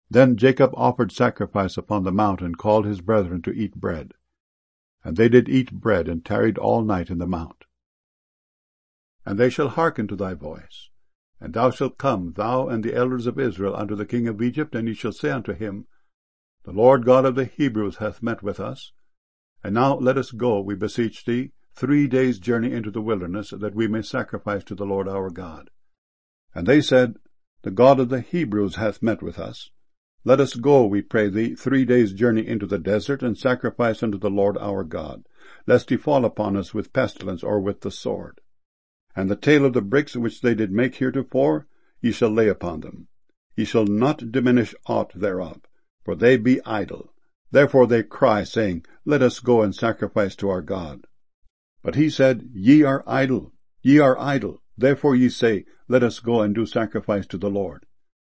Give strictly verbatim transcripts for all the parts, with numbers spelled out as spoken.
Then Jacob offered sacrifice upon the mount, and called his brethren to eat bread. And they did eat bread, and tarried all night in the mount. And they shall hearken to thy voice, and thou shalt come, thou and the elders of Israel, unto the king of Egypt, and ye shall say unto him, The Lord God of the Hebrews hath met with us. And now let us go, we beseech thee, three days' journey into the wilderness, that we may sacrifice to the Lord our God. And they said, The God of the Hebrews hath met with us. Let us go, we pray thee, three days' journey into the desert, and sacrifice unto the Lord our God, lest he fall upon us with pestilence or with the sword. And the tale of the bricks which they did make heretofore, ye shall lay upon them. Ye shall not diminish aught thereof, for they be idle. Therefore they cry, saying, Let us go and sacrifice to our God. But he said, Ye are idle, ye are idle. Therefore ye say, Let us go and do sacrifice to the Lord.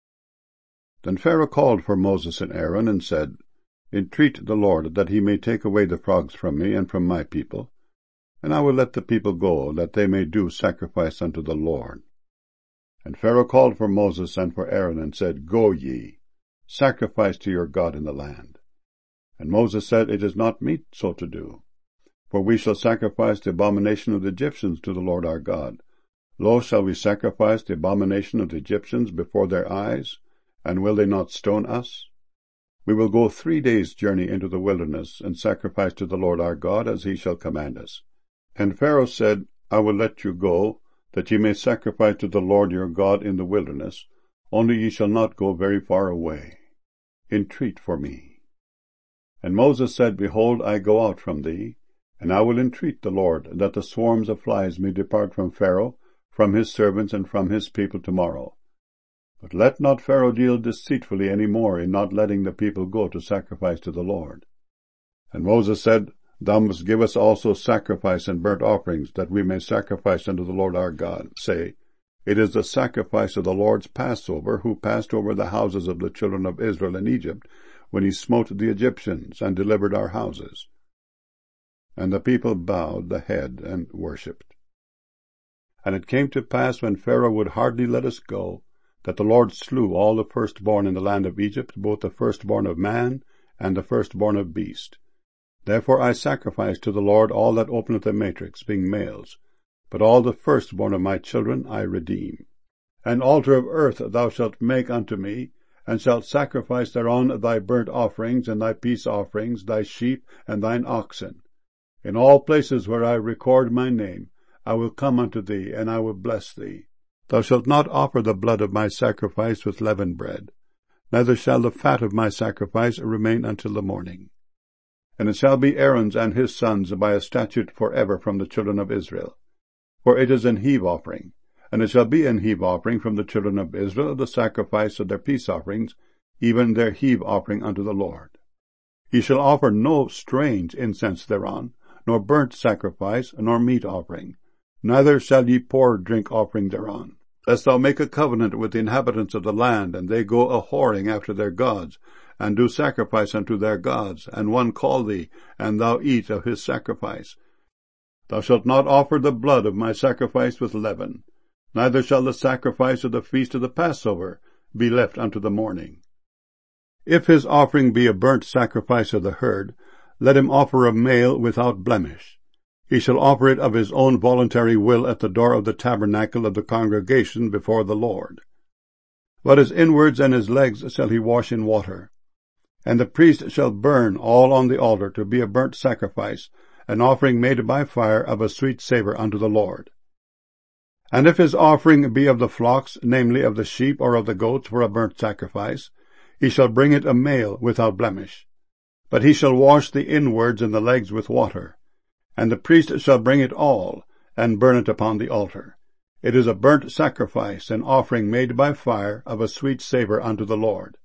Then Pharaoh called for Moses and Aaron, and said, Entreat the Lord that he may take away the frogs from me and from my people, and I will let the people go, that they may do sacrifice unto the Lord. And Pharaoh called for Moses and for Aaron, and said, Go ye, sacrifice to your God in the land. And Moses said, It is not meet so to do, for we shall sacrifice the abomination of the Egyptians to the Lord our God. Lo, shall we sacrifice the abomination of the Egyptians before their eyes? And will they not stone us? We will go three days' journey into the wilderness, and sacrifice to the Lord our God, as he shall command us. And Pharaoh said, I will let you go, that ye may sacrifice to the Lord your God in the wilderness, only ye shall not go very far away. Entreat for me. And Moses said, Behold, I go out from thee, and I will entreat the Lord, that the swarms of flies may depart from Pharaoh, from his servants, and from his people tomorrow. But let not Pharaoh deal deceitfully any more in not letting the people go to sacrifice to the Lord. And Moses said, Thou must give us also sacrifice and burnt offerings, that we may sacrifice unto the Lord our God. Say, It is the sacrifice of the Lord's Passover, who passed over the houses of the children of Israel in Egypt, when he smote the Egyptians, and delivered our houses. And the people bowed the head and worshipped. And it came to pass, when Pharaoh would hardly let us go, that the Lord slew all the firstborn in the land of Egypt, both the firstborn of man and the firstborn of beast. Therefore I sacrifice to the Lord all that openeth the matrix, being males, but all the firstborn of my children I redeem. An altar of earth thou shalt make unto me, and shalt sacrifice thereon thy burnt offerings, and thy peace offerings, thy sheep, and thine oxen. In all places where I record my name, I will come unto thee, and I will bless thee. Thou shalt not offer the blood of my sacrifice with leavened bread, neither shall the fat of my sacrifice remain until the morning. And it shall be Aaron's and his sons by a statute for ever from the children of Israel. For it is an heave offering, and it shall be an heave offering from the children of Israel, the sacrifice of their peace offerings, even their heave offering unto the Lord. Ye shall offer no strange incense thereon, nor burnt sacrifice, nor meat offering, neither shall ye pour drink offering thereon. Lest thou make a covenant with the inhabitants of the land, and they go a-whoring after their gods, and do sacrifice unto their gods, and one call thee, and thou eat of his sacrifice. Thou shalt not offer the blood of my sacrifice with leaven, neither shall the sacrifice of the feast of the Passover be left unto the morning. If his offering be a burnt sacrifice of the herd, let him offer a male without blemish. He shall offer it of his own voluntary will at the door of the tabernacle of the congregation before the Lord. But his inwards and his legs shall he wash in water. And the priest shall burn all on the altar to be a burnt sacrifice, an offering made by fire of a sweet savour unto the Lord. And if his offering be of the flocks, namely of the sheep or of the goats for a burnt sacrifice, he shall bring it a male without blemish. But he shall wash the inwards and the legs with water. And the priest shall bring it all, and burn it upon the altar. It is a burnt sacrifice, an offering made by fire of a sweet savour unto the Lord.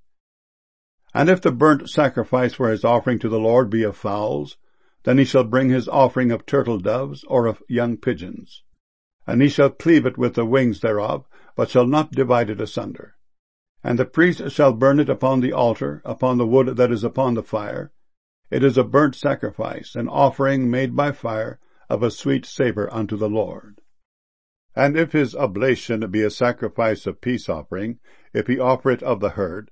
And if the burnt sacrifice for his offering to the Lord be of fowls, then he shall bring his offering of turtle doves, or of young pigeons. And he shall cleave it with the wings thereof, but shall not divide it asunder. And the priest shall burn it upon the altar, upon the wood that is upon the fire. It is a burnt sacrifice, an offering made by fire, of a sweet savour unto the Lord. And if his oblation be a sacrifice of peace offering, if he offer it of the herd,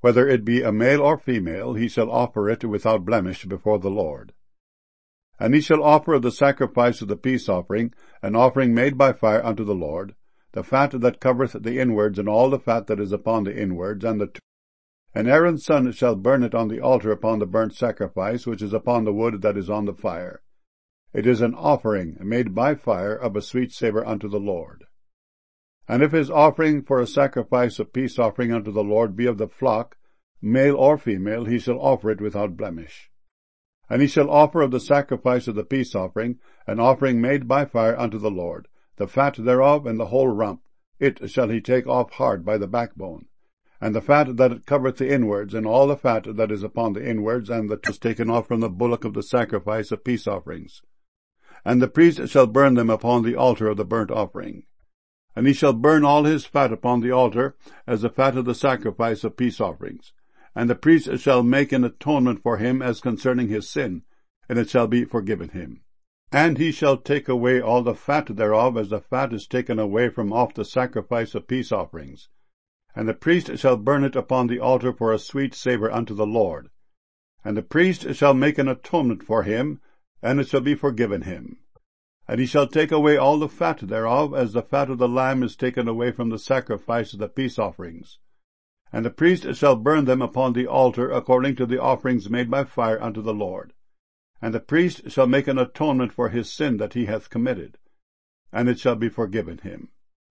Whether it be a male or female, he shall offer it without blemish before the Lord. And he shall offer of the sacrifice of the peace offering an offering made by fire unto the Lord, the fat that covereth the inwards, and all the fat that is upon the inwards, and the two. And Aaron's son shall burn it on the altar upon the burnt sacrifice, which is upon the wood that is on the fire. It is an offering made by fire of a sweet savour unto the Lord. And if his offering for a sacrifice of peace offering unto the Lord be of the flock, male or female, he shall offer it without blemish. And he shall offer of the sacrifice of the peace offering an offering made by fire unto the Lord, the fat thereof and the whole rump, it shall he take off hard by the backbone. And the fat that covereth the inwards, and all the fat that is upon the inwards, and that was taken off from the bullock of the sacrifice of peace offerings. And the priest shall burn them upon the altar of the burnt offering. And he shall burn all his fat upon the altar, as the fat of the sacrifice of peace offerings. And the priest shall make an atonement for him as concerning his sin, and it shall be forgiven him. And he shall take away all the fat thereof, as the fat is taken away from off the sacrifice of peace offerings. And the priest shall burn it upon the altar for a sweet savour unto the Lord. And the priest shall make an atonement for him, and it shall be forgiven him. And he shall take away all the fat thereof, as the fat of the lamb is taken away from the sacrifice of the peace offerings. And the priest shall burn them upon the altar according to the offerings made by fire unto the Lord. And the priest shall make an atonement for his sin that he hath committed, and it shall be forgiven him.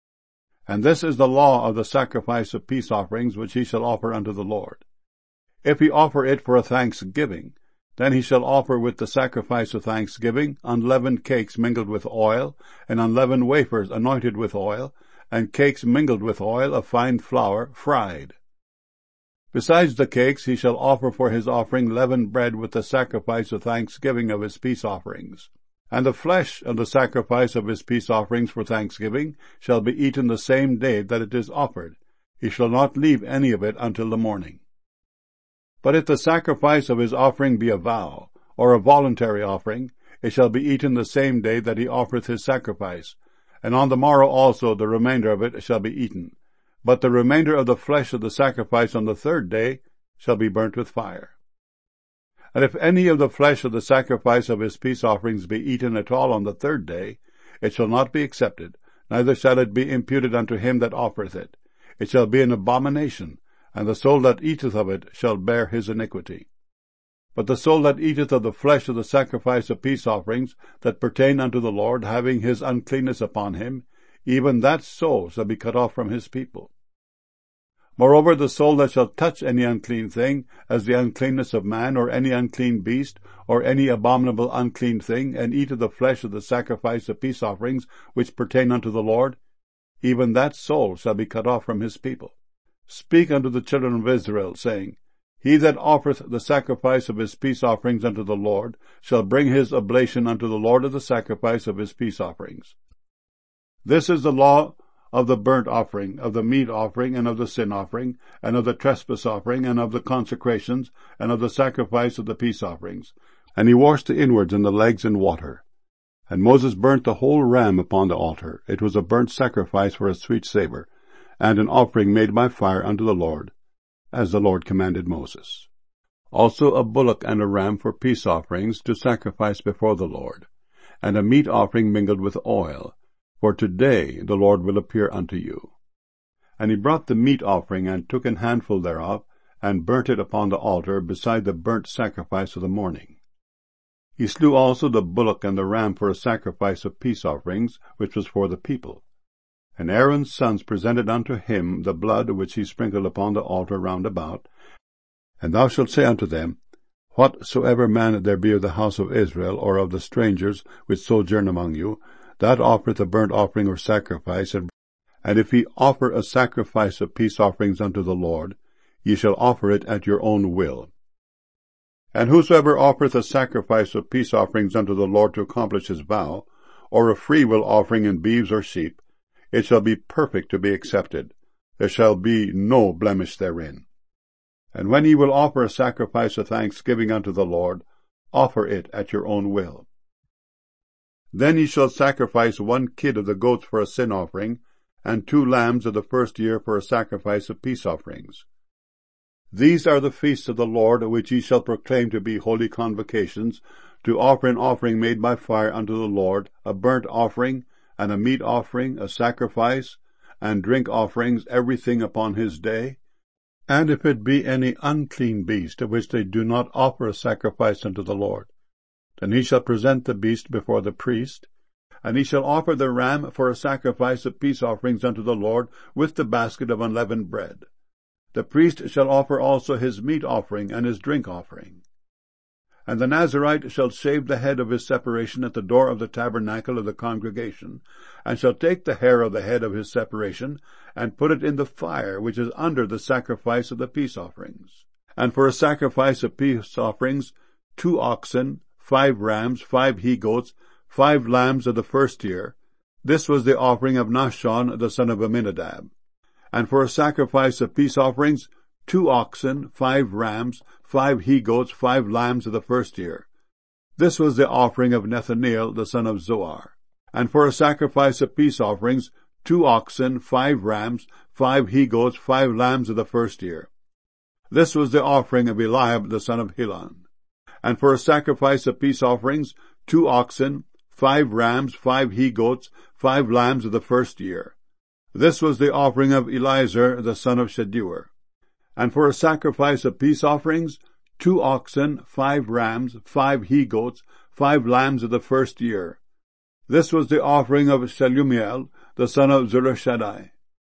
And this is the law of the sacrifice of peace offerings which he shall offer unto the Lord. If he offer it for a thanksgiving, then he shall offer with the sacrifice of thanksgiving unleavened cakes mingled with oil, and unleavened wafers anointed with oil, and cakes mingled with oil of fine flour fried. Besides the cakes he shall offer for his offering leavened bread with the sacrifice of thanksgiving of his peace offerings. And the flesh of the sacrifice of his peace offerings for thanksgiving shall be eaten the same day that it is offered. He shall not leave any of it until the morning. But if the sacrifice of his offering be a vow, or a voluntary offering, it shall be eaten the same day that he offereth his sacrifice, and on the morrow also the remainder of it shall be eaten. But the remainder of the flesh of the sacrifice on the third day shall be burnt with fire. And if any of the flesh of the sacrifice of his peace offerings be eaten at all on the third day, it shall not be accepted, neither shall it be imputed unto him that offereth it. It shall be an abomination, and the soul that eateth of it shall bear his iniquity. But the soul that eateth of the flesh of the sacrifice of peace offerings that pertain unto the Lord, having his uncleanness upon him, even that soul shall be cut off from his people. Moreover, the soul that shall touch any unclean thing, as the uncleanness of man, or any unclean beast, or any abominable unclean thing, and eat of the flesh of the sacrifice of peace offerings which pertain unto the Lord, even that soul shall be cut off from his people. Speak unto the children of Israel, saying, He that offereth the sacrifice of his peace offerings unto the Lord shall bring his oblation unto the Lord of the sacrifice of his peace offerings. This is the law of the burnt offering, of the meat offering, and of the sin offering, and of the trespass offering, and of the consecrations, and of the sacrifice of the peace offerings. And he washed the inwards and the legs in water. And Moses burnt the whole ram upon the altar. It was a burnt sacrifice for a sweet savour, and an offering made by fire unto the Lord, as the Lord commanded Moses. Also a bullock and a ram for peace offerings to sacrifice before the Lord, and a meat offering mingled with oil, for today the Lord will appear unto you. And he brought the meat offering, and took an handful thereof, and burnt it upon the altar beside the burnt sacrifice of the morning. He slew also the bullock and the ram for a sacrifice of peace offerings, which was for the people. And Aaron's sons presented unto him the blood which he sprinkled upon the altar round about. And thou shalt say unto them, Whatsoever man there be of the house of Israel, or of the strangers which sojourn among you, that offereth a burnt offering or sacrifice, and, and if he offer a sacrifice of peace offerings unto the Lord, ye shall offer it at your own will. And whosoever offereth a sacrifice of peace offerings unto the Lord to accomplish his vow, or a freewill offering in beeves or sheep, it shall be perfect to be accepted. There shall be no blemish therein. And when ye will offer a sacrifice of thanksgiving unto the Lord, offer it at your own will. Then ye shall sacrifice one kid of the goats for a sin offering, and two lambs of the first year for a sacrifice of peace offerings. These are the feasts of the Lord, which ye shall proclaim to be holy convocations, to offer an offering made by fire unto the Lord, a burnt offering, and a meat offering, a sacrifice, and drink offerings, everything upon his day. And if it be any unclean beast, of which they do not offer a sacrifice unto the Lord, then he shall present the beast before the priest, and he shall offer the ram for a sacrifice of peace offerings unto the Lord, with the basket of unleavened bread. The priest shall offer also his meat offering and his drink offering. And the Nazarite shall shave the head of his separation at the door of the tabernacle of the congregation, and shall take the hair of the head of his separation, and put it in the fire which is under the sacrifice of the peace offerings. And for a sacrifice of peace offerings, two oxen, five rams, five he-goats, five lambs of the first year. This was the offering of Nahshon the son of Amminadab. And for a sacrifice of peace offerings, two oxen, five rams, five he-goats, five lambs of the first year. This was the offering of Nethaneel the son of Zoar. And for a sacrifice of peace offerings, two oxen, five rams, five he-goats, five lambs of the first year. This was the offering of Eliab the son of Helon. And for a sacrifice of peace offerings, two oxen, five rams, five he-goats, five lambs of the first year. This was the offering of Eliezer the son of Shedeur. And for a sacrifice of peace offerings, two oxen, five rams, five he-goats, five lambs of the first year. This was the offering of Shelumiel the son of Zurishaddai.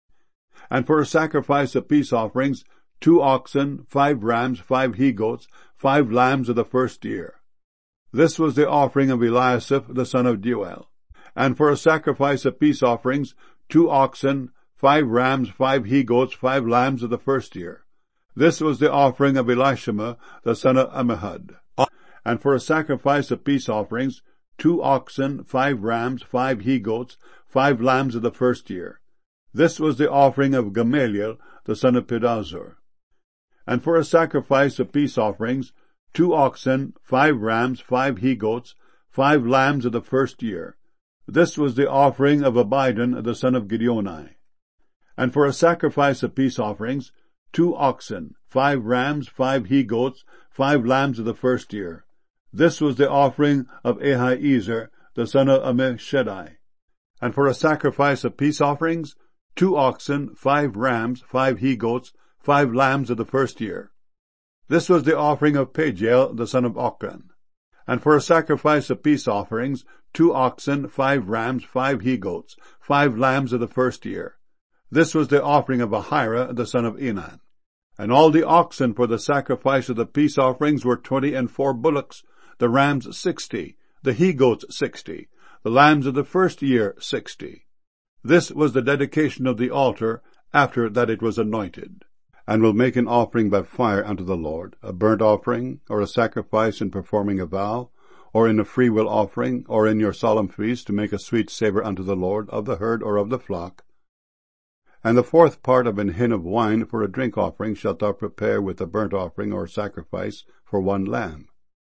And for a sacrifice of peace offerings, two oxen, five rams, five he-goats, five lambs of the first year. This was the offering of Eliasaph the son of Deuel. And for a sacrifice of peace offerings, two oxen, five rams, five he-goats, five lambs of the first year. This was the offering of Elishama the son of Ammihud. And for a sacrifice of peace offerings, two oxen, five rams, five he-goats, five lambs of the first year. This was the offering of Gamaliel the son of Pedahzur. And for a sacrifice of peace offerings, two oxen, five rams, five he-goats, five lambs of the first year. This was the offering of Abidan the son of Gideoni. And for a sacrifice of peace offerings, two oxen, five rams, five he-goats, five lambs of the first year. This was the offering of Ahiezer the son of Ammishaddai. And for a sacrifice of peace offerings, two oxen, five rams, five he-goats, five lambs of the first year. This was the offering of Pagiel the son of Ochran. And for a sacrifice of peace offerings, two oxen, five rams, five he-goats, five lambs of the first year. This was the offering of Ahira the son of Enan. And all the oxen for the sacrifice of the peace offerings were twenty and four bullocks, the rams sixty, the he-goats sixty, the lambs of the first year sixty. This was the dedication of the altar after that it was anointed. And will make an offering by fire unto the Lord, a burnt offering, or a sacrifice in performing a vow, or in a freewill offering, or in your solemn feast, to make a sweet savour unto the Lord, of the herd or of the flock. And the fourth part of an hin of wine for a drink offering shalt thou prepare with a burnt offering or sacrifice for one lamb.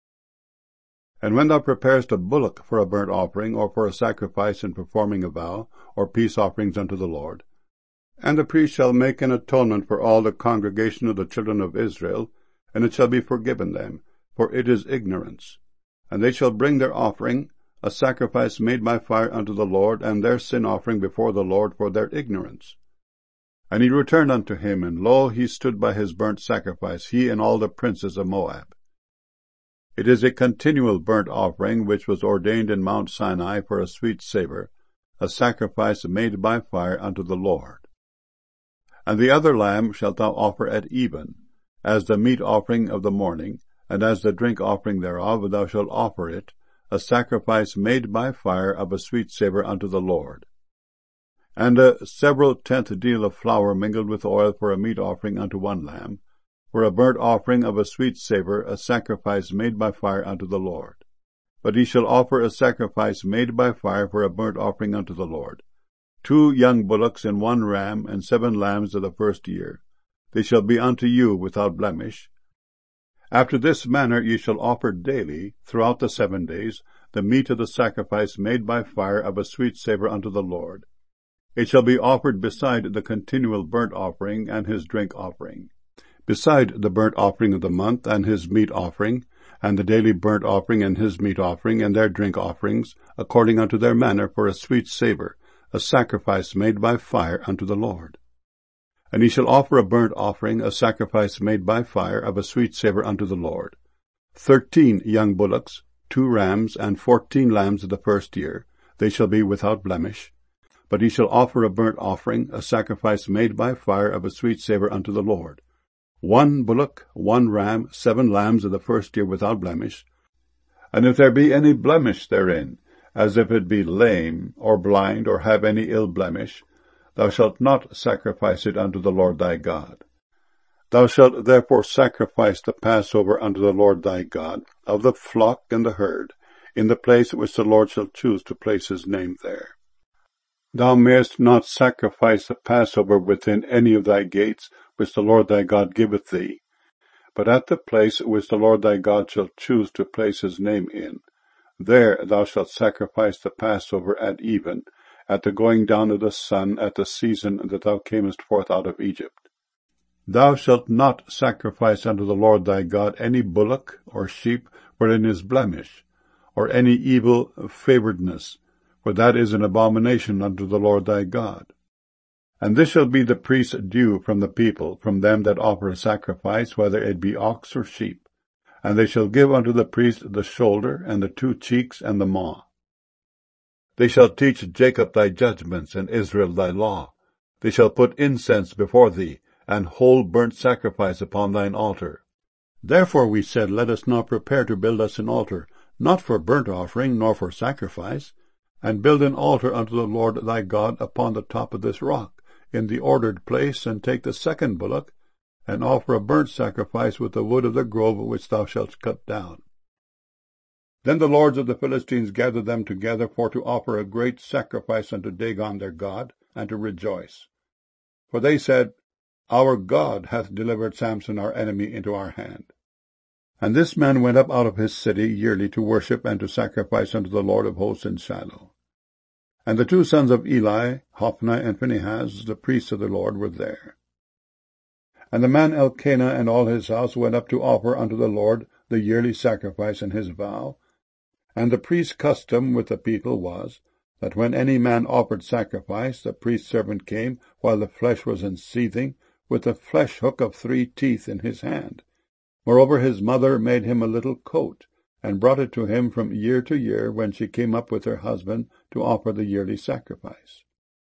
And when thou preparest a bullock for a burnt offering, or for a sacrifice in performing a vow, or peace offerings unto the Lord, and the priest shall make an atonement for all the congregation of the children of Israel, and it shall be forgiven them, for it is ignorance. And they shall bring their offering, a sacrifice made by fire unto the Lord, and their sin offering before the Lord for their ignorance. And he returned unto him, and lo, he stood by his burnt sacrifice, he and all the princes of Moab. It is a continual burnt offering, which was ordained in Mount Sinai for a sweet savour, a sacrifice made by fire unto the Lord. And the other lamb shalt thou offer at even, as the meat offering of the morning, and as the drink offering thereof thou shalt offer it, a sacrifice made by fire of a sweet savour unto the Lord. And a several tenth deal of flour mingled with oil for a meat offering unto one lamb, for a burnt offering of a sweet savour, a sacrifice made by fire unto the Lord. But he shall offer a sacrifice made by fire for a burnt offering unto the Lord. Two young bullocks and one ram, and seven lambs of the first year. They shall be unto you without blemish. After this manner ye shall offer daily, throughout the seven days, the meat of the sacrifice made by fire of a sweet savour unto the Lord. It shall be offered beside the continual burnt offering and his drink offering. beside the burnt offering of the month and his meat offering, and the daily burnt offering and his meat offering, and their drink offerings, according unto their manner, for a sweet savour, a sacrifice made by fire unto the Lord. And he shall offer a burnt offering, a sacrifice made by fire, of a sweet savour unto the Lord. Thirteen young bullocks, two rams, and fourteen lambs of the first year, they shall be without blemish. But he shall offer a burnt offering, a sacrifice made by fire, of a sweet savour unto the Lord. One bullock, one ram, seven lambs of the first year without blemish. And if there be any blemish therein, as if it be lame, or blind, or have any ill blemish, thou shalt not sacrifice it unto the Lord thy God. Thou shalt therefore sacrifice the Passover unto the Lord thy God, of the flock and the herd, in the place which the Lord shall choose to place his name there. Thou mayest not sacrifice the Passover within any of thy gates, which the Lord thy God giveth thee, but at the place which the Lord thy God shall choose to place his name in. There thou shalt sacrifice the Passover at even, at the going down of the sun, at the season that thou camest forth out of Egypt. Thou shalt not sacrifice unto the Lord thy God any bullock or sheep wherein is blemish, or any evil favouredness, for that is an abomination unto the Lord thy God. And this shall be the priest's due from the people, from them that offer a sacrifice, whether it be ox or sheep. And they shall give unto the priest the shoulder, and the two cheeks, and the maw. They shall teach Jacob thy judgments, and Israel thy law. They shall put incense before thee, and whole burnt sacrifice upon thine altar. Therefore we said, Let us now prepare to build us an altar, not for burnt offering, nor for sacrifice, and build an altar unto the Lord thy God upon the top of this rock, in the ordered place, and take the second bullock, and offer a burnt sacrifice with the wood of the grove which thou shalt cut down. Then the lords of the Philistines gathered them together for to offer a great sacrifice unto Dagon their god, and to rejoice. For they said, Our God hath delivered Samson our enemy into our hand. And this man went up out of his city yearly to worship and to sacrifice unto the Lord of hosts in Shiloh. And the two sons of Eli, Hophni and Phinehas, the priests of the Lord, were there. And the man Elkanah and all his house went up to offer unto the Lord the yearly sacrifice and his vow. And the priest's custom with the people was, that when any man offered sacrifice, the priest's servant came, while the flesh was in seething, with a flesh hook of three teeth in his hand. Moreover his mother made him a little coat, and brought it to him from year to year, when she came up with her husband to offer the yearly sacrifice.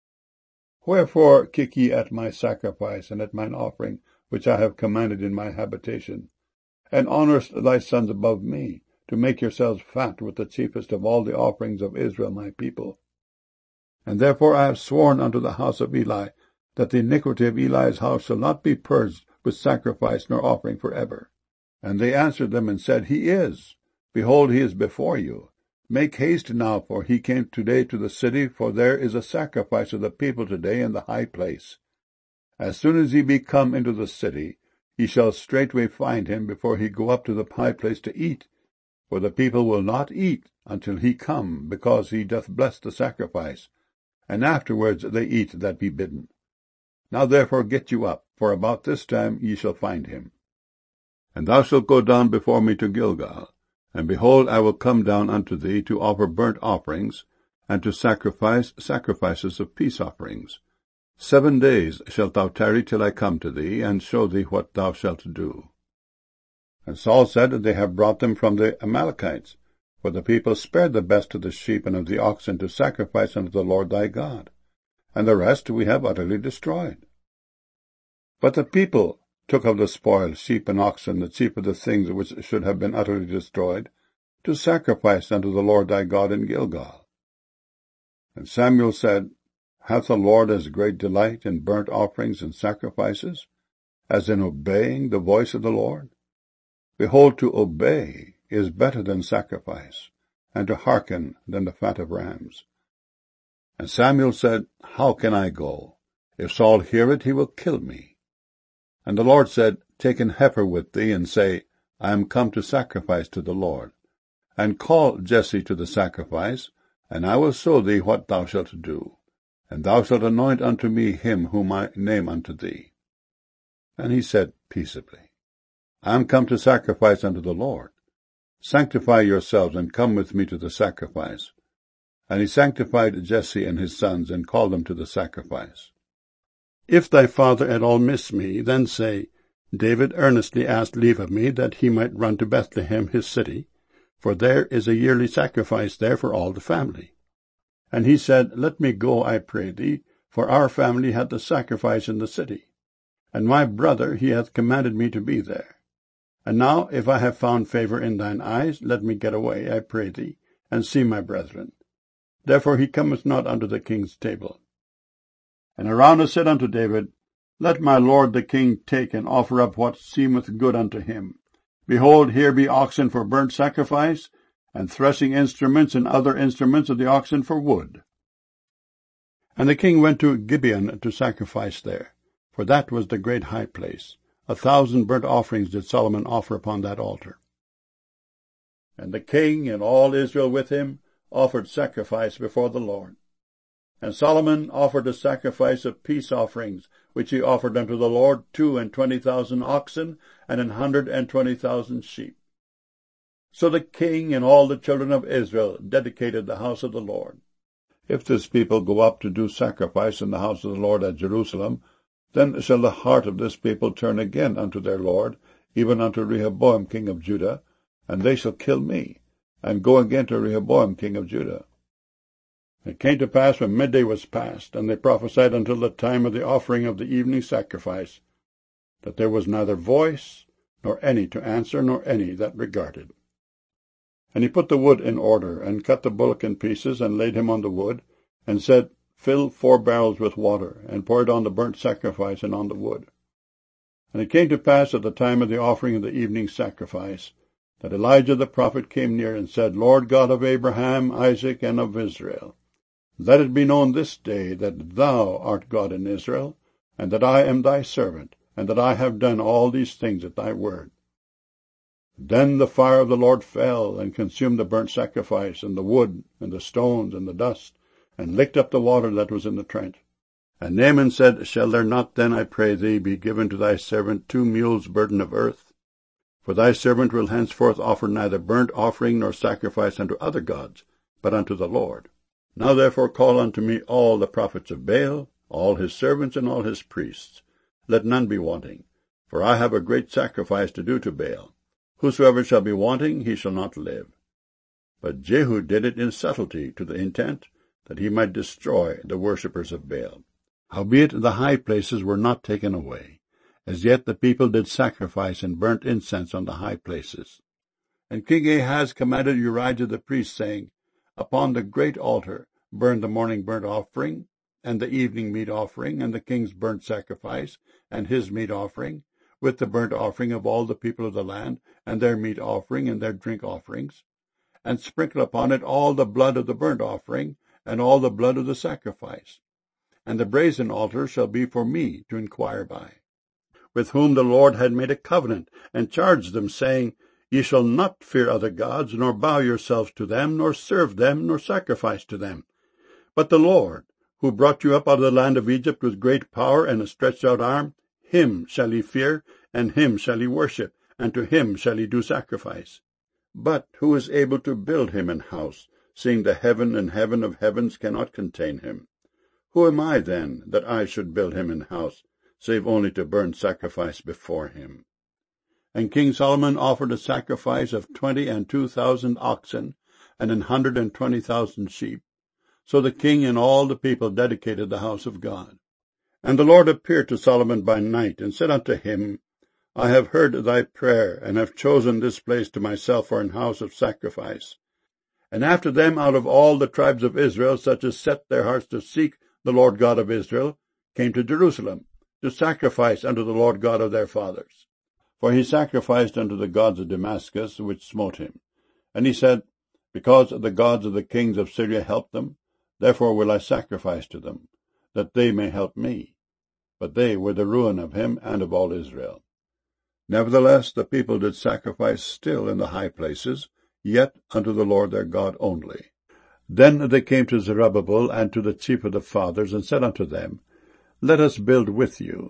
Wherefore kick ye at my sacrifice, and at mine offering, which I have commanded in my habitation? And honourest thy sons above me, to make yourselves fat with the chiefest of all the offerings of Israel my people? And therefore I have sworn unto the house of Eli, that the iniquity of Eli's house shall not be purged with sacrifice nor offering for ever. And they answered them and said, He is. Behold, he is before you. Make haste now, for he came today to the city, for there is a sacrifice of the people today in the high place. As soon as he be come into the city, ye shall straightway find him before he go up to the high place to eat. For the people will not eat until he come, because he doth bless the sacrifice, and afterwards they eat that be bidden. Now therefore get you up, for about this time ye shall find him. And thou shalt go down before me to Gilgal, and behold, I will come down unto thee to offer burnt offerings, and to sacrifice sacrifices of peace offerings. Seven days shalt thou tarry till I come to thee, and show thee what thou shalt do. And Saul said, They have brought them from the Amalekites, for the people spared the best of the sheep and of the oxen to sacrifice unto the Lord thy God, and the rest we have utterly destroyed. But the people took of the spoil, sheep and oxen, the chief of the things which should have been utterly destroyed, to sacrifice unto the Lord thy God in Gilgal. And Samuel said, Hath the Lord as great delight in burnt offerings and sacrifices, as in obeying the voice of the Lord? Behold, to obey is better than sacrifice, and to hearken than the fat of rams. And Samuel said, How can I go? If Saul hear it, he will kill me. And the Lord said, Take an heifer with thee, and say, I am come to sacrifice to the Lord. And call Jesse to the sacrifice, and I will show thee what thou shalt do. And thou shalt anoint unto me him whom I name unto thee. And he said, peaceably. I am come to sacrifice unto the Lord. Sanctify yourselves, and come with me to the sacrifice. And he sanctified Jesse and his sons, and called them to the sacrifice. If thy father at all miss me, then say, David earnestly asked leave of me, that he might run to Bethlehem his city, for there is a yearly sacrifice there for all the family. And he said, Let me go, I pray thee, for our family hath the sacrifice in the city, and my brother he hath commanded me to be there. And now, if I have found favour in thine eyes, let me get away, I pray thee, and see my brethren. Therefore he cometh not unto the king's table. And Araunah said unto David, Let my lord the king take and offer up what seemeth good unto him. Behold, here be oxen for burnt sacrifice, and threshing instruments and other instruments of the oxen for wood. And the king went to Gibeon to sacrifice there, for that was the great high place. A thousand burnt offerings did Solomon offer upon that altar. And the king and all Israel with him offered sacrifice before the Lord. And Solomon offered a sacrifice of peace offerings, which he offered unto the Lord two and twenty thousand oxen, and an hundred and twenty thousand sheep. So the king and all the children of Israel dedicated the house of the Lord. If this people go up to do sacrifice in the house of the Lord at Jerusalem, then shall the heart of this people turn again unto their Lord, even unto Rehoboam king of Judah, and they shall kill me, and go again to Rehoboam king of Judah. It came to pass when midday was past, and they prophesied until the time of the offering of the evening sacrifice, that there was neither voice, nor any to answer, nor any that regarded. And he put the wood in order, and cut the bullock in pieces, and laid him on the wood, and said, Fill four barrels with water, and pour it on the burnt sacrifice and on the wood. And it came to pass at the time of the offering of the evening sacrifice, that Elijah the prophet came near, and said, Lord God of Abraham, Isaac, and of Israel, let it be known this day that thou art God in Israel, and that I am thy servant, and that I have done all these things at thy word. Then the fire of the Lord fell, and consumed the burnt sacrifice, and the wood, and the stones, and the dust, and licked up the water that was in the trench. And Naaman said, Shall there not then, I pray thee, be given to thy servant two mules' burden of earth? For thy servant will henceforth offer neither burnt offering nor sacrifice unto other gods, but unto the Lord. Now therefore call unto me all the prophets of Baal, all his servants, and all his priests. Let none be wanting, for I have a great sacrifice to do to Baal. Whosoever shall be wanting, he shall not live. But Jehu did it in subtlety, to the intent that he might destroy the worshippers of Baal. Howbeit the high places were not taken away, as yet the people did sacrifice and burnt incense on the high places. And King Ahaz commanded Urijah the priest, saying, Upon the great altar burn the morning burnt offering, and the evening meat offering, and the king's burnt sacrifice, and his meat offering, with the burnt offering of all the people of the land, and their meat offering, and their drink offerings, and sprinkle upon it all the blood of the burnt offering, and all the blood of the sacrifice. And the brazen altar shall be for me to inquire by, with whom the Lord had made a covenant, and charged them, saying, Ye shall not fear other gods, nor bow yourselves to them, nor serve them, nor sacrifice to them. But the Lord, who brought you up out of the land of Egypt with great power and a stretched out arm, him shall ye fear, and him shall ye worship, and to him shall ye do sacrifice. But who is able to build him an house, seeing the heaven and heaven of heavens cannot contain him? Who am I, then, that I should build him an house, save only to burn sacrifice before him? And King Solomon offered a sacrifice of twenty and two thousand oxen, and an hundred and twenty thousand sheep. So the king and all the people dedicated the house of God. And the Lord appeared to Solomon by night, and said unto him, I have heard thy prayer, and have chosen this place to myself for an house of sacrifice. And after them out of all the tribes of Israel, such as set their hearts to seek the Lord God of Israel, came to Jerusalem, to sacrifice unto the Lord God of their fathers. For he sacrificed unto the gods of Damascus, which smote him. And he said, Because the gods of the kings of Syria helped them, therefore will I sacrifice to them, that they may help me. But they were the ruin of him and of all Israel. Nevertheless the people did sacrifice still in the high places, yet unto the Lord their God only. Then they came to Zerubbabel and to the chief of the fathers, and said unto them, Let us build with you,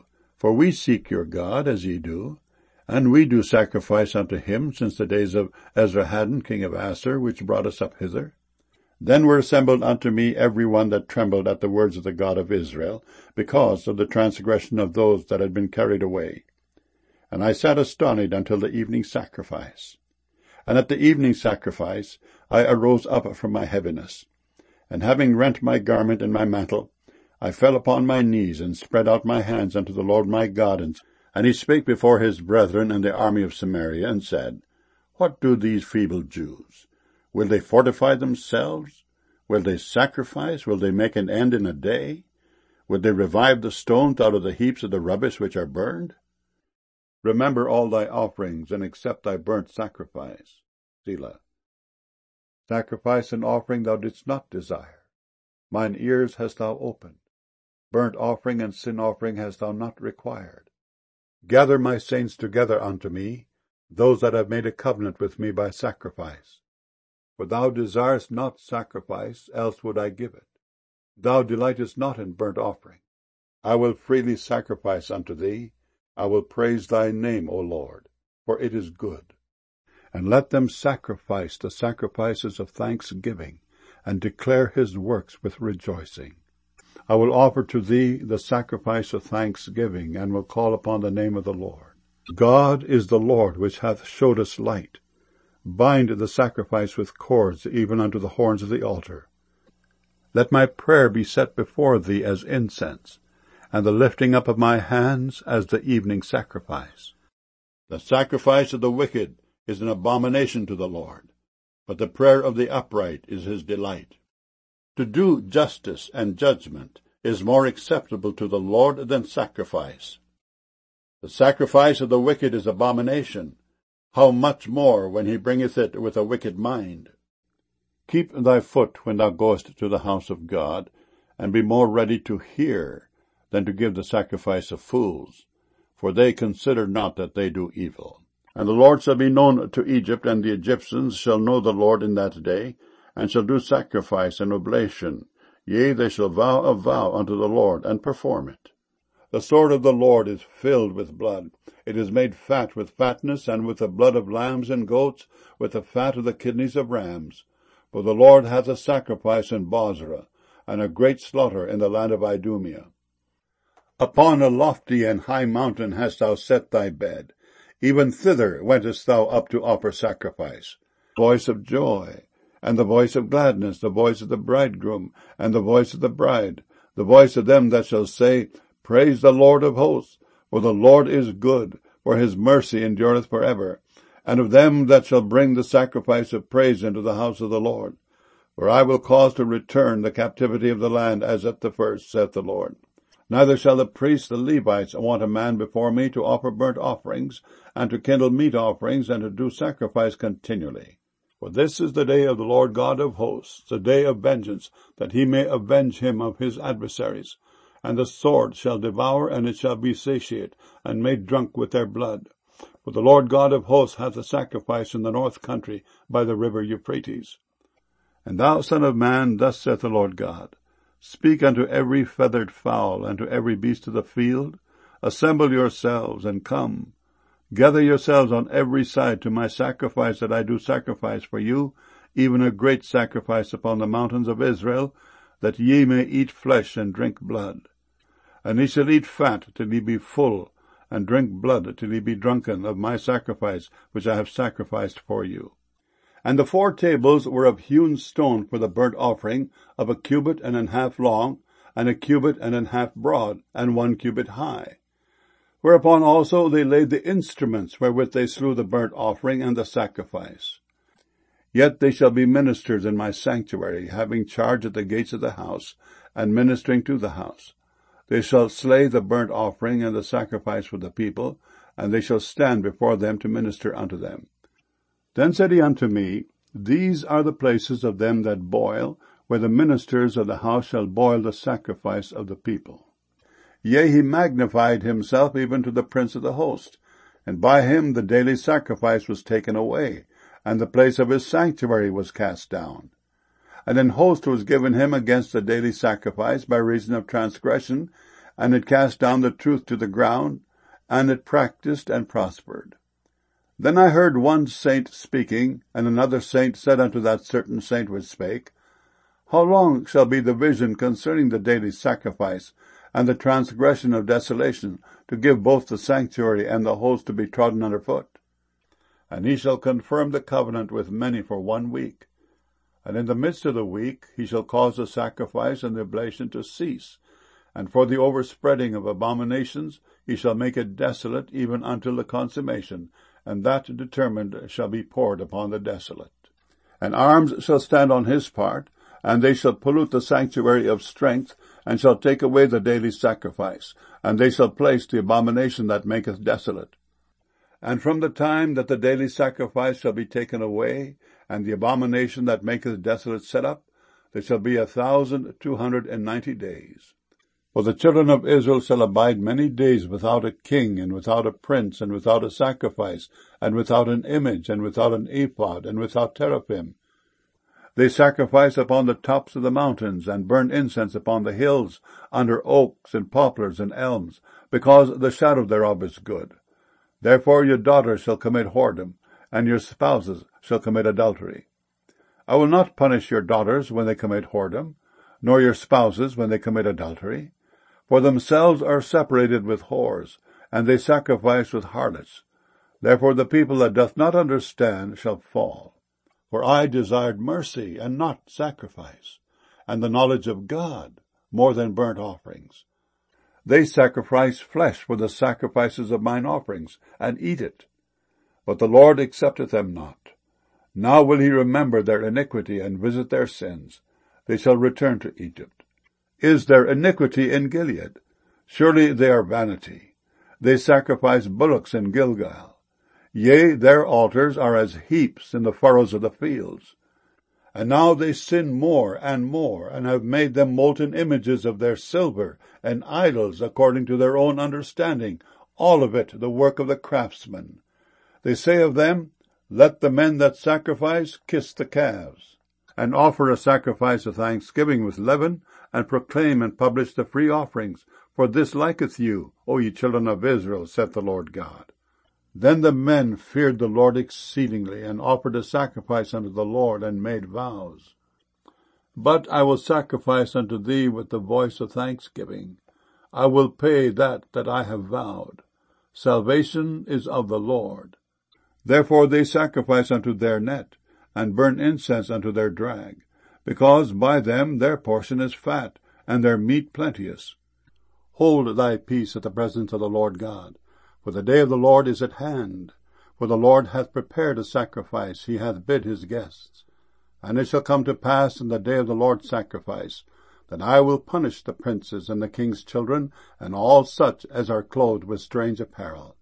For we seek your God, as ye do, and we do sacrifice unto him since the days of Esarhaddon king of Assur, which brought us up hither. Then were assembled unto me every one that trembled at the words of the God of Israel, because of the transgression of those that had been carried away. And I sat astonied until the evening sacrifice. And at the evening sacrifice I arose up from my heaviness, and having rent my garment and my mantle, I fell upon my knees, and spread out my hands unto the Lord my God. And, and he spake before his brethren and the army of Samaria, and said, What do these feeble Jews? Will they fortify themselves? Will they sacrifice? Will they make an end in a day? Will they revive the stones out of the heaps of the rubbish which are burned? Remember all thy offerings, and accept thy burnt sacrifice. Selah. Sacrifice and offering thou didst not desire. Mine ears hast thou opened. Burnt offering and sin offering hast thou not required. Gather my saints together unto me, those that have made a covenant with me by sacrifice. For thou desirest not sacrifice, else would I give it. Thou delightest not in burnt offering. I will freely sacrifice unto thee. I will praise thy name, O Lord, for it is good. And let them sacrifice the sacrifices of thanksgiving, and declare his works with rejoicing. I will offer to thee the sacrifice of thanksgiving, and will call upon the name of the Lord. God is the Lord which hath showed us light. Bind the sacrifice with cords, even unto the horns of the altar. Let my prayer be set before thee as incense, and the lifting up of my hands as the evening sacrifice. The sacrifice of the wicked is an abomination to the Lord, but the prayer of the upright is his delight. To do justice and judgment is more acceptable to the Lord than sacrifice. The sacrifice of the wicked is abomination. How much more when he bringeth it with a wicked mind? Keep thy foot when thou goest to the house of God, and be more ready to hear than to give the sacrifice of fools, for they consider not that they do evil. And the Lord shall be known to Egypt, and the Egyptians shall know the Lord in that day, and shall do sacrifice and oblation. Yea, they shall vow a vow unto the Lord, and perform it. The sword of the Lord is filled with blood. It is made fat with fatness, and with the blood of lambs and goats, with the fat of the kidneys of rams. For the Lord hath a sacrifice in Bozrah, and a great slaughter in the land of Idumea. Upon a lofty and high mountain hast thou set thy bed. Even thither wentest thou up to offer sacrifice. Voice of joy, and the voice of gladness, the voice of the bridegroom, and the voice of the bride, the voice of them that shall say, Praise the Lord of hosts, for the Lord is good, for his mercy endureth for ever, and of them that shall bring the sacrifice of praise into the house of the Lord. For I will cause to return the captivity of the land as at the first, saith the Lord. Neither shall the priests, the Levites, want a man before me to offer burnt offerings, and to kindle meat offerings, and to do sacrifice continually. For this is the day of the Lord God of hosts, the day of vengeance, that he may avenge him of his adversaries. And the sword shall devour, and it shall be satiate, and made drunk with their blood. For the Lord God of hosts hath a sacrifice in the north country by the river Euphrates. And thou, son of man, thus saith the Lord God, Speak unto every feathered fowl, and to every beast of the field, Assemble yourselves, and come. Gather yourselves on every side to my sacrifice that I do sacrifice for you, even a great sacrifice upon the mountains of Israel, that ye may eat flesh and drink blood. And ye shall eat fat till ye be full, and drink blood till ye be drunken of my sacrifice which I have sacrificed for you. And the four tables were of hewn stone for the burnt offering, of a cubit and an half long, and a cubit and an half broad, and one cubit high. Whereupon also they laid the instruments wherewith they slew the burnt offering and the sacrifice. Yet they shall be ministers in my sanctuary, having charge at the gates of the house, and ministering to the house. They shall slay the burnt offering and the sacrifice for the people, and they shall stand before them to minister unto them. Then said he unto me, These are the places of them that boil, where the ministers of the house shall boil the sacrifice of the people. Yea, he magnified himself even to the prince of the host, and by him the daily sacrifice was taken away, and the place of his sanctuary was cast down. And an host was given him against the daily sacrifice by reason of transgression, and it cast down the truth to the ground, and it practiced and prospered. Then I heard one saint speaking, and another saint said unto that certain saint which spake, How long shall be the vision concerning the daily sacrifice, and the transgression of desolation, to give both the sanctuary and the host to be trodden under foot? And he shall confirm the covenant with many for one week. And in the midst of the week he shall cause the sacrifice and the oblation to cease, and for the overspreading of abominations he shall make it desolate even until the consummation, and that determined shall be poured upon the desolate. And arms shall stand on his part, and they shall pollute the sanctuary of strength, and shall take away the daily sacrifice, and they shall place the abomination that maketh desolate. And from the time that the daily sacrifice shall be taken away, and the abomination that maketh desolate set up, there shall be a thousand two hundred and ninety days. For the children of Israel shall abide many days without a king, and without a prince, and without a sacrifice, and without an image, and without an ephod, and without teraphim. They sacrifice upon the tops of the mountains, and burn incense upon the hills, under oaks, and poplars, and elms, because the shadow thereof is good. Therefore your daughters shall commit whoredom, and your spouses shall commit adultery. I will not punish your daughters when they commit whoredom, nor your spouses when they commit adultery. For themselves are separated with whores, and they sacrifice with harlots. Therefore the people that doth not understand shall fall. For I desired mercy, and not sacrifice, and the knowledge of God more than burnt offerings. They sacrifice flesh for the sacrifices of mine offerings, and eat it. But the Lord accepteth them not. Now will he remember their iniquity, and visit their sins. They shall return to Egypt. Is there iniquity in Gilead? Surely they are vanity. They sacrifice bullocks in Gilgal. Yea, their altars are as heaps in the furrows of the fields. And now they sin more and more, and have made them molten images of their silver, and idols according to their own understanding, all of it the work of the craftsman. They say of them, Let the men that sacrifice kiss the calves, and offer a sacrifice of thanksgiving with leaven, and proclaim and publish the free offerings, for this liketh you, O ye children of Israel, saith the Lord God. Then the men feared the Lord exceedingly, and offered a sacrifice unto the Lord, and made vows. But I will sacrifice unto thee with the voice of thanksgiving. I will pay that that I have vowed. Salvation is of the Lord. Therefore they sacrifice unto their net, and burn incense unto their drag, because by them their portion is fat, and their meat plenteous. Hold thy peace at the presence of the Lord God, for the day of the Lord is at hand. For the Lord hath prepared a sacrifice, he hath bid his guests. And it shall come to pass in the day of the Lord's sacrifice, that I will punish the princes and the king's children, and all such as are clothed with strange apparel.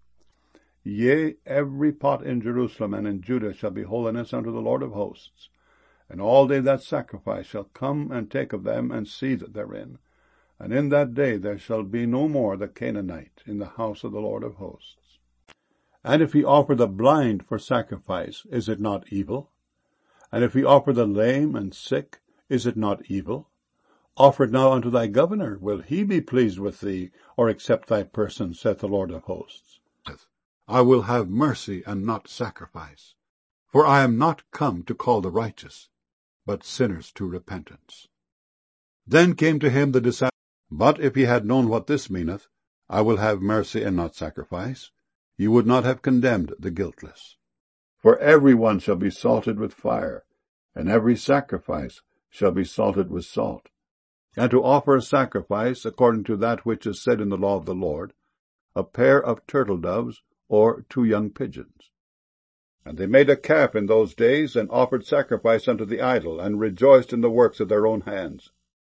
Yea, every pot in Jerusalem and in Judah shall be holiness unto the Lord of hosts. And all they that sacrifice shall come and take of them, and seethe therein. And in that day there shall be no more the Canaanite in the house of the Lord of hosts. And if he offer the blind for sacrifice, is it not evil? And if he offer the lame and sick, is it not evil? Offer it now unto thy governor. Will he be pleased with thee, or accept thy person, saith the Lord of hosts? I will have mercy and not sacrifice. For I am not come to call the righteous, but sinners to repentance. Then came to him the disciples. But if ye had known what this meaneth, I will have mercy and not sacrifice, ye would not have condemned the guiltless. For every one shall be salted with fire, and every sacrifice shall be salted with salt. And to offer a sacrifice, according to that which is said in the law of the Lord, a pair of turtle doves, or two young pigeons. And they made a calf in those days, and offered sacrifice unto the idol, and rejoiced in the works of their own hands.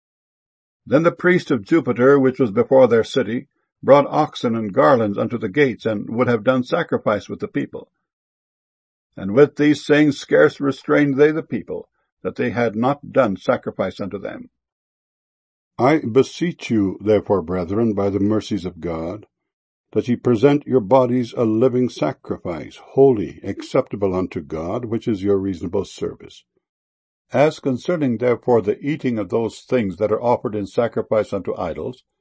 Then the priest of Jupiter, which was before their city, brought oxen and garlands unto the gates, and would have done sacrifice with the people. And with these sayings scarce restrained they the people, that they had not done sacrifice unto them. I beseech you, therefore, brethren, by the mercies of God, that ye present your bodies a living sacrifice, holy, acceptable unto God, which is your reasonable service. As concerning therefore the eating of those things that are offered in sacrifice unto idols,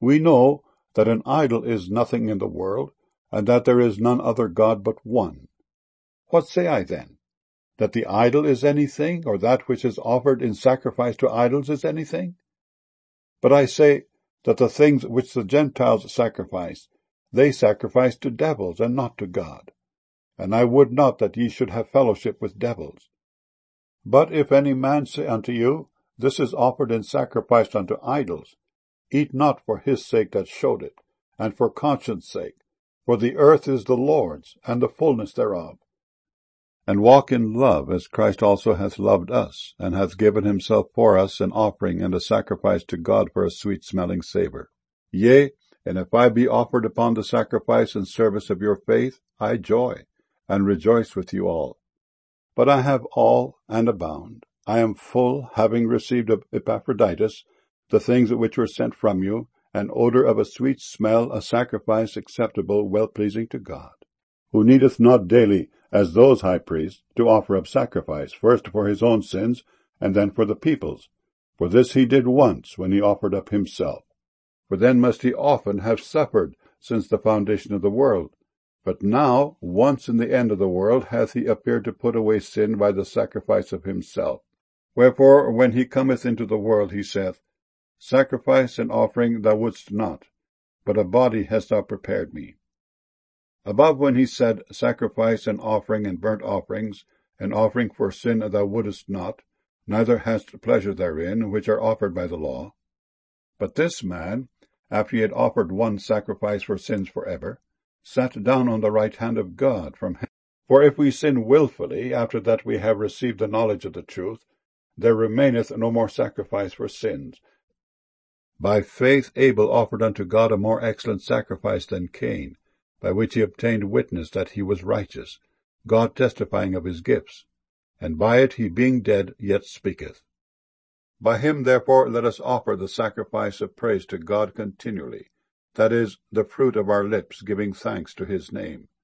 We know that an idol is nothing in the world, and that there is none other God but one. What say I then? That the idol is anything, or that which is offered in sacrifice to idols is anything? But I say that the things which the Gentiles sacrifice, they sacrifice to devils, and not to God. And I would not that ye should have fellowship with devils. But if any man say unto you, This is offered in sacrifice unto idols, eat not for his sake that showed it, and for conscience sake, for the earth is the Lord's, and the fullness thereof. And walk in love, as Christ also hath loved us, and hath given himself for us an offering and a sacrifice to God for a sweet-smelling savour. Yea, and if I be offered upon the sacrifice and service of your faith, I joy, and rejoice with you all. But I have all and abound. I am full, having received of Epaphroditus the things which were sent from you, an odour of a sweet smell, a sacrifice acceptable, well-pleasing to God, who needeth not daily, as those high priests, to offer up sacrifice, first for his own sins, and then for the people's. For this he did once, when he offered up himself. For then must he often have suffered since the foundation of the world. But now, once in the end of the world, hath he appeared to put away sin by the sacrifice of himself. Wherefore, when he cometh into the world, he saith, Sacrifice and offering thou wouldst not, but a body hast thou prepared me. Above, when he said, Sacrifice and offering and burnt offerings, and offering for sin thou wouldest not, neither hast pleasure therein, which are offered by the law. But this man, after he had offered one sacrifice for sins for ever, sat down on the right hand of God from heaven. For if we sin wilfully, after that we have received the knowledge of the truth, there remaineth no more sacrifice for sins. By faith Abel offered unto God a more excellent sacrifice than Cain, by which he obtained witness that he was righteous, God testifying of his gifts. And by it he, being dead, yet speaketh. By him therefore let us offer the sacrifice of praise to God continually, that is, the fruit of our lips, giving thanks to his name.